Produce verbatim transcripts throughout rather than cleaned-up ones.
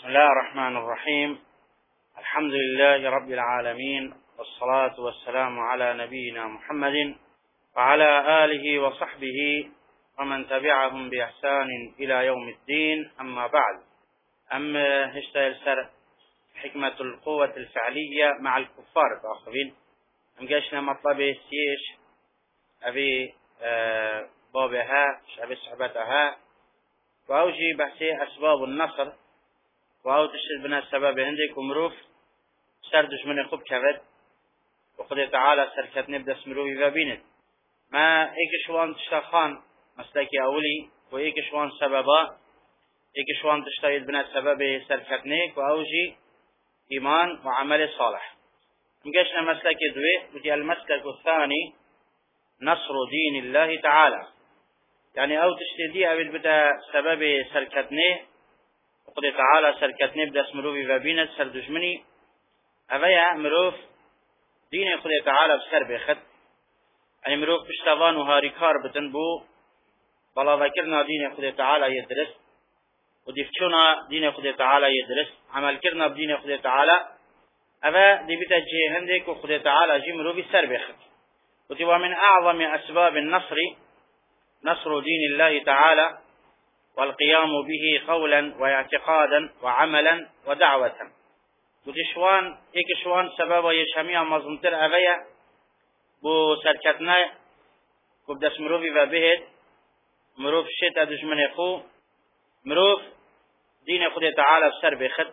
بسم الله الرحمن الرحيم. الحمد لله رب العالمين، والصلاة والسلام على نبينا محمد وعلى آله وصحبه ومن تبعهم بإحسان إلى يوم الدين. أما بعد، أم هشتايل سر حكمة القوة الفعلية مع الكفار الآخرين. أم جاشنا مطلب السيش أبي أه بابها أبي صحبتها، وأوجي بحثي أسباب النصر، وأو تشتد بنا السبب عندك ومروف سردش من خوب كبد وقد تعالى سركت نبدأ سمروي وبينت ما ايك شوان تشتخان مسلكي أولي وإيك شوان سببا ايك شوان تشتايد بنا السبب سركتنيك وأوجي إيمان وعمل صالح. مقاشنا مسلكي دوي ودي المسلك الثاني نصر دين الله تعالى، يعني أو تشتدي أبد بدا سبب سركتنيه وقد تعالى سركتني بدا سمروفي وبينت سر دجمني أفيا مروف دين خد تعالى بسر بخد، يعني مروف بشتوان وهاري كار بتنبو بلا ذكرنا دين خد تعالى يدرس ودفتشونا دين خد تعالى يدرس عمل كرنا بدين خد تعالى أفا دي بتا جيهندك وخد تعالى جي مروفي سر بخد. وتبا من أعظم أسباب النصر نصر دين الله تعالى والقيام به قولا واعتقادا وعملا ودعوة. وتشوان ايكشوان سبب يشميع مظنتر أبيا بو سركتنا كبدس مروفي وبهد مروف شتا دجمن يخو مروف دين خد تعالى بسر بخد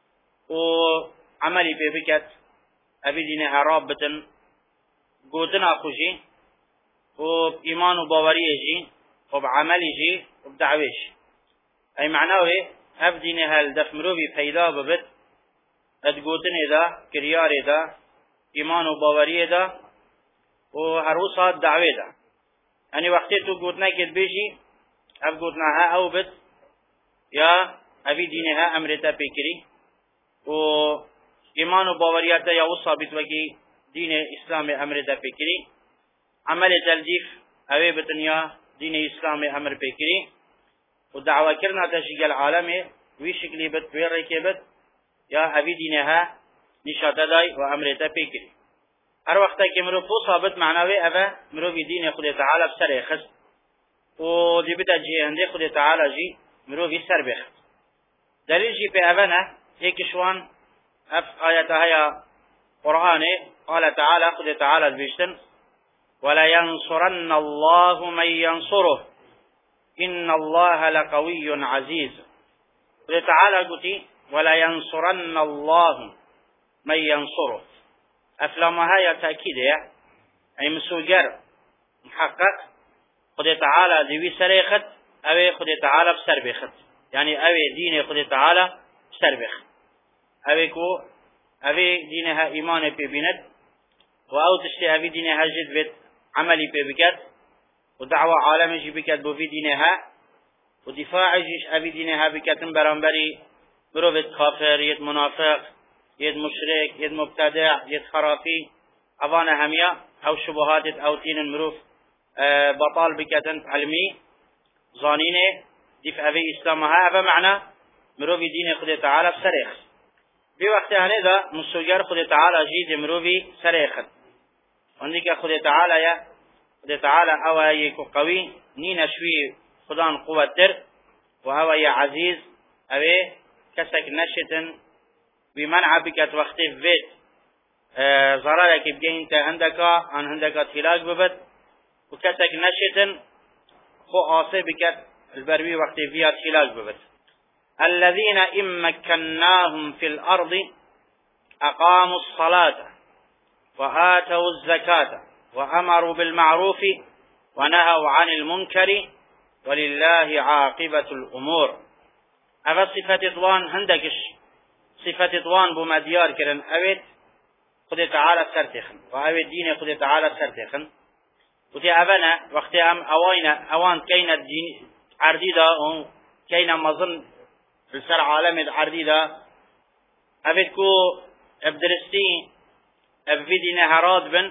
وعملي ببكت أبي دين هرابة قوتنا أخوشي وبإيمان وباوريه وبعمله جي وبدعويش. أي معناه أبدين هالدف مروفي فيدا ببت أدقوتن إذا كريار إذا إيمان وباوري إذا وهروسات دعوة إذا، يعني وقتي تو قوتنا كد بيجي أب قوتناها أو بت يا أبي دينها أمرتا بكري وإيمان وباورياتا يا وصابت وكي دين إسلام أمرتا بكري عمل تلجيف أبي بتنيا دين إسلام أمر بكري ودعوة كرنا تشجع العالم ويشكلي بت ويركي بت يا أبي دينها نشاط داي وأمرتا بكري. هر وقت که مرو فو ثابت معنوی اوه مرو بی دین خود تعالی بسر خست و دی بتا جهنده خود تعالی جی مرو بی سر بخست. دلیل جی پی اوه نه ایکشوان اف آیتها یا قرآن قال تعالی خود تعالی بیشتن ولا ينصرن الله من ينصره إن الله لقوي عزيز. خود تعالی قلتي ولا ينصرن الله من ينصره. أفلامها يا تأكيد يا أي مسوجر محقق خد تعالى ذي سريخت أو خد تعالى بسر بخت، يعني أو دين خد تعالى بسر بخت أو كو أو دينها إيمان ببينت وأو تشتي أو دينها جذبت عملي ببكت ودعوة عالم جبكت بفي دينها ودفاع جيش أو دينها بكت برانبري بروفت كافر يد منافق يد مشرك يد مبتدع يد خرافي أظن همية أو شبهات أو تين المروف أه بطال بكتن علمي ظانينه دفع في إسلامها هذا معنى مروف دين خد تعالى بسريخ بوقت هذا مسوجر خد تعالى جيد مروفي سريخ عندك خد تعالى يا خد تعالى أو يكو قوي نين شوي خدان قوة در وهو يا عزيز أو كسك نشتن بمنع بكت وقتي فيت آه ضررك بجي انت عندك عن عندك تلاج ببت وكتك نشتن خو آسي بكت البروي وقتي فيها تلاج ببت. الذين إن مكناهم في الأرض أقاموا الصلاة وآتوا الزكاة وأمروا بالمعروف ونهوا عن المنكر ولله عاقبة الأمور. أفا صفة طوان عندكش صفة طوان بما ديار كرن أويت خد تعالى سرتخن وأويت دين خد تعالى سرتخن وتي أبنا وقت أم أوينا أوان كينا الدين عرديدا كينا مظن السر عالم عرديدا أويت كو أبدرستي أبفي دين هراد بن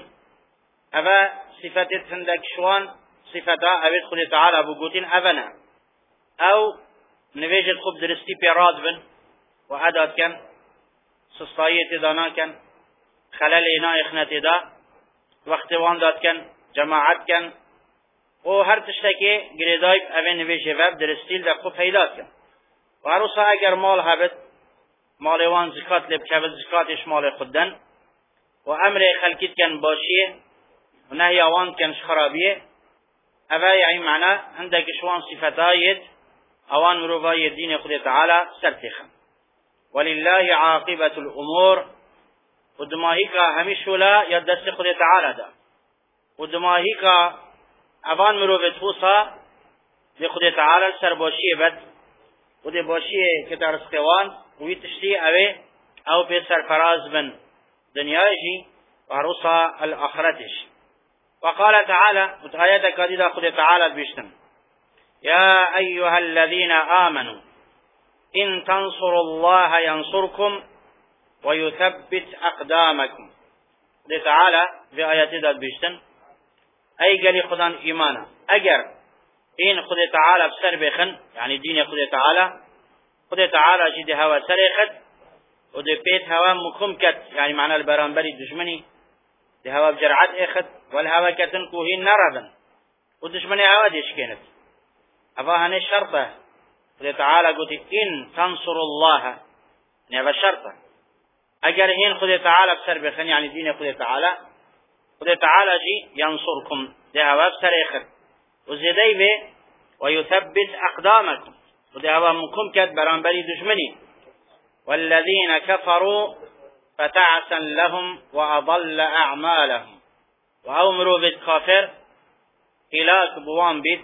أبا صفة عندك شوان صفة أويت خد تعالى بقوتين أبنا أو نویجد خوب درستی پیراد بن وعداد كان سستاية دانا كان خلال إنا إخنة دا وقت وان داد كان جماعت كان و هر تشتكي قريدايب أبين نبي شباب درستيل دا خوب هيدات كان وعروسا اگر مال هبت مال وان زكاة لبكبت زكاتش مال خدن وأمر خلقيت كان باشيه ونهي وان كان خرابيه أبا يعني معنى عندك شوان صفتايد اوان مروفاي الدين خد تعالى سرتخا ولله عاقبة الأمور ودماهيكا هميشولا يدست خد تعالى دا ودماهيكا اوان مروفت فوصا لخد تعالى سرباشيه بد ودي باشيه كتار سقوان ويتشتي اوه او بي سرفراز بن دنياجي وعروصا الآخرتش وقال تعالى وتآيات كاديدة خد تعالى بيشتم يا أيها الذين آمنوا إن تنصروا الله ينصركم ويثبت أقدامكم خد تعالى في آيات ذات بيشتم أي قال خدان إيمانا أجر إن خد تعالى بسر بخن يعني دين خد تعالى خد تعالى جد هوا سرخت ودي بيت هوا مكمكت يعني معنى البرانبري دجمني دي هوا بجرعت اخت والهوا كتنكو هي نردا ودجمني هوا ديش كانت أفاهن الشرطة خد تعالى قلت إن تنصروا الله نعم الشرطة أجر هين خد تعالى بسر بخن يعني دين خد تعالى خد تعالى جي ينصركم دي هوا بسر اخت وزيدي به ويثبت أقدامكم ودي هوا مكمكت برانبري دجمني والذين كفروا فتعسا لهم وأضل أعمالهم وأمروا بالكافر إلاك بوان بيت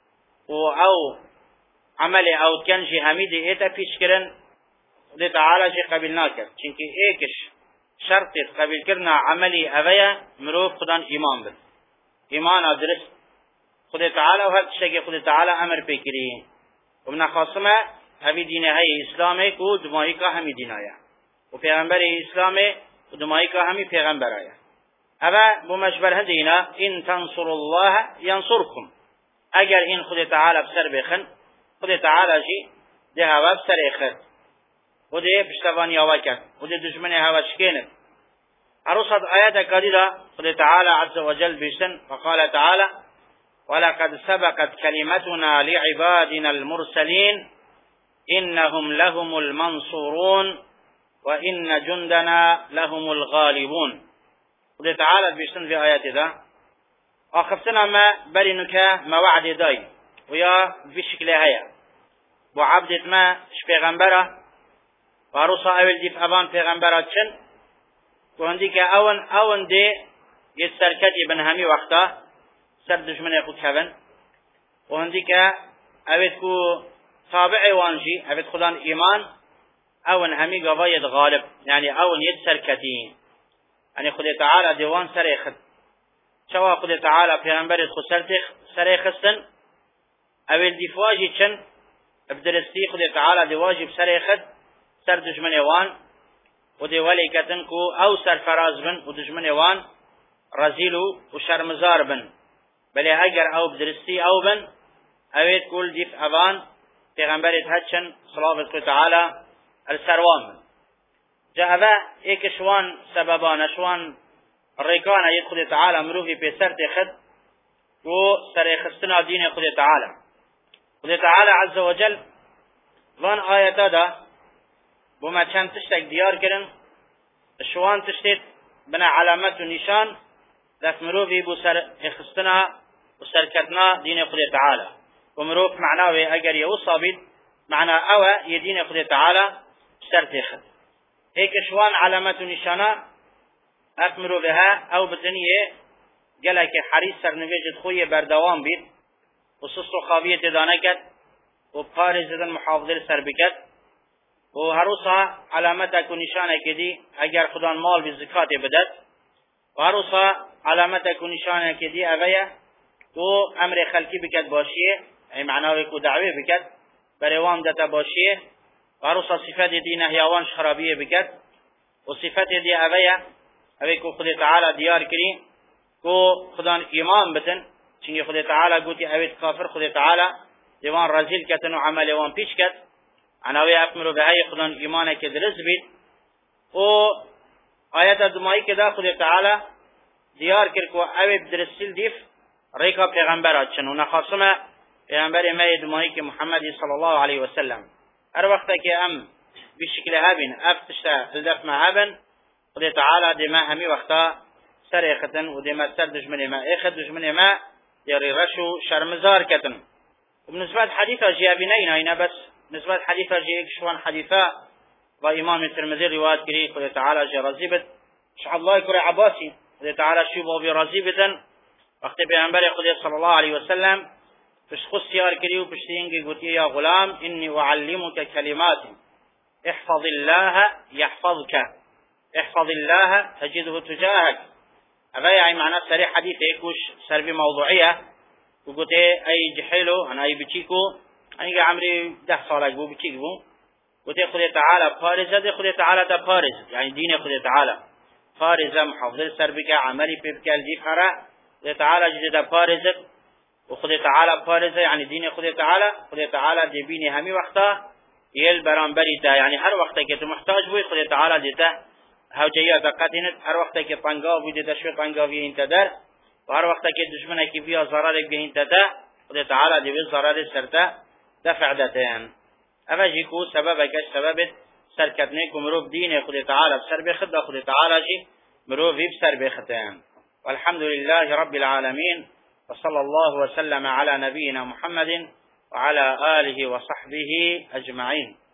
أو عمل أو كنجي هميدي إيتا فيشكرن دي تعالى جي قبلناك چنكي إيكش شرط قبل كرنا عملي أغيا مروف خدان إيمان بل إيمان أدرس خد تعالى وهل تشتكي خد تعالى أمر بكري ومن خاصمة همی دین های اسلامی کو دماغی کا همی دین آیا و پیغمبر اسلامی و دماغی کا همی پیغمبر آیا اما بمجبر هدینا این تنصر الله ینصرکم اگر این خود تعالی بسر بخن خود تعالی جی ده هوا بسر اخد و ده پشتوانی هوا کرد و ده دشمن هوا شکیند عروصت آیات قدیده خود تعالی عز وجل بشن فقال تعالی ولقد سبقت كلمتنا لعبادنا المرسلين إنهم لهم المنصورون وإن جندنا لهم الغالبون وده تعالى بيشتن في آيات ذا أخفتنا ما برنك ما وعد داي ويا بشكل هيا وعبدت ما شبيغنبرة وعروصة أول دي فأبان پیغمبرة چن وهنديك أون أون دي يتسركت ابن همي وقتا سر دشمن يخد كبن وهنديك أول كو تابع وانجي هبت خدان إيمان أون همي قضايا غالب يعني أون يتسر كتين يعني خد تعالى ديوان سريخت شوا خد تعالى في أنبرد خسرتخ سريخستن أول دفواجي چن ابدرستي خد تعالى دواجب سريخت سر دجمن يوان ودي ولي كتنكو أو سر فراز بن ودجمن يوان رزيلو وشرمزار بن بل أجر أو بدرستي أو بن أويت كل ديف أبان پیغمبرت هچن صلوات تعالى السروان جهبا ایک شوان سببان شوان ریکان ایت خود تعالى مروفی پی سر تخد و سر خستنا دین خود تعالى خود تعالى عز وجل وان آیتا دا بما چند تشتک دیار کرن شوان تشتید بنا علامت و نشان دست مروفی بو سر خستنا و سر کتنا دین خود تعالى ومروف معناه اگر یو صابت معنى او يدين خد تعالى سرتخد هيك شوان علامات نشانه اكمروا بها او بدنيه قالك حريص سرنويجد خويه بردوام بيت وصص خاويه دانكت وبارز المحافظه سربكت وهروسا علامتك نشانه كدي اگر خدان مال بالزكاه بدت وهروسا علامتك نشانه كدي اويا و امر خلقي بكت باشيه اي معناه كو دعوه بكت بروام دتا باشيه وعروسا صفات دي نهيوان خرابيه بكت وصفات دي اويا اوي كو خد تعالى ديار كري كو خدان ايمان بتن چنگي خد تعالى قوتي اويت كافر خد تعالى ديوان رزيل كتن وعمل وان پیش كت عناوی افمرو به های خودان ایمان که درست بید و آیت دمایی که دا خود تعالی دیار کرد که اوی بدرستیل دیف ریکا پیغمبرات چن و نخاصم پیغمبر ما دمایی که محمدی صلی الله علیه وسلم هر وقت که ام بشکل هبین افتشتا الدف ما هبن خود تعالی دما همی وقتا سر اختن و دما سر دجمن ما اخد دجمن ما یاری رشو شرمزار کتن وبالنسبة حديثة جيابين هنا بس بالنسبة حديثة جيك شوان حديثة وإمام الترمذي رواية كريه قل تعالى جي رزيبت شاء الله يكري عباسي قل تعالى شوبه برزيبتا وقت بيعنبري قل صلى الله عليه وسلم تشخص سيار كريه وبشتينجي قلت يا غلام إني أعلمك كلمات احفظ الله يحفظك احفظ الله تجده تجاهك هذا يعني معنى سريع حديث يكوش سربي موضوعية وقلت أي جحيلو أنا أي بتشيكو أنا عمري ده صالح بو بتشيك بو قلت خذ تعالى فارزة خذ تعالى ده فارز يعني دين خذ تعالى فارزة محافظة سربك عملي بيبك الجفرة خذ تعالى جديد فارزة وخذ تعالى فارزة يعني دين خذ تعالى خذ تعالى دي بيني همي وقتا يل برانبري ده يعني هر وقت كنت محتاج بو خذ تعالى ديته هوجية دقتينت هر وقت كي طنقا بو ديته شو طنقا في انت در و هر وقت که دشمنه که بیا ضرر بهین تده خدا تعالی دی به ضرر سرته دفع دتن اما جیکو سبب کش سبب سرکتنه کو مرو دین خدا تعالی سر به خدا خدا تعالی جی مرو ویب سر به ختم والحمد لله رب العالمين وصلى الله وسلم على نبينا محمد وعلى آله وصحبه أجمعين.